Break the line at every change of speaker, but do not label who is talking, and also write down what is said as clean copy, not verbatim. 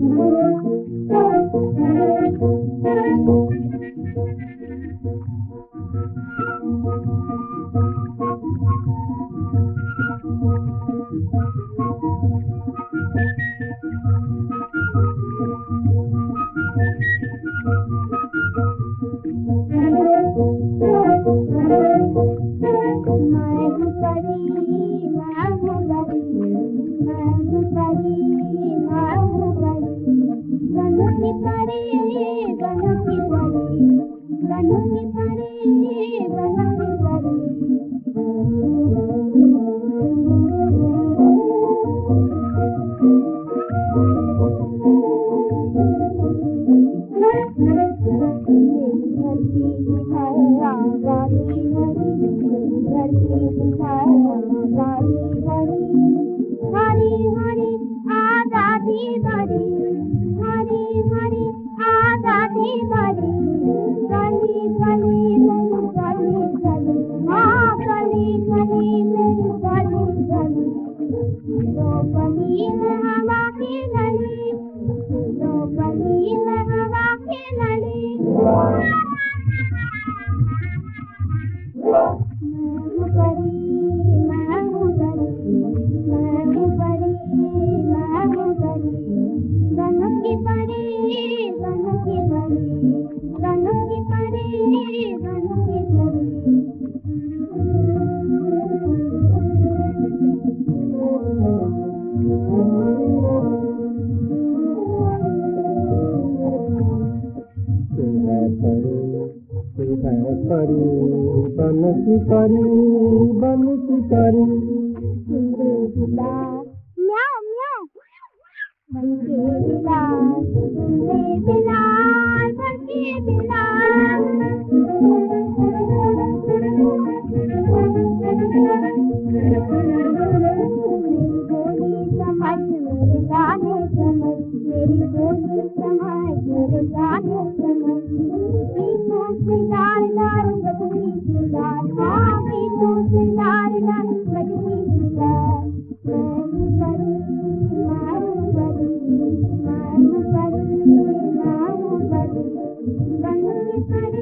परी बन की परी बन की परी
म्याओ म्याओ बन के बिलाल बिलाल बन के बिलाल गोली समझ मेरे गाने समझ मेरी गोली समझ मेरे गाने समझ दार दार बजनी दार हाँ गीतों से दार दार बजनी दार मैं परी बन की परी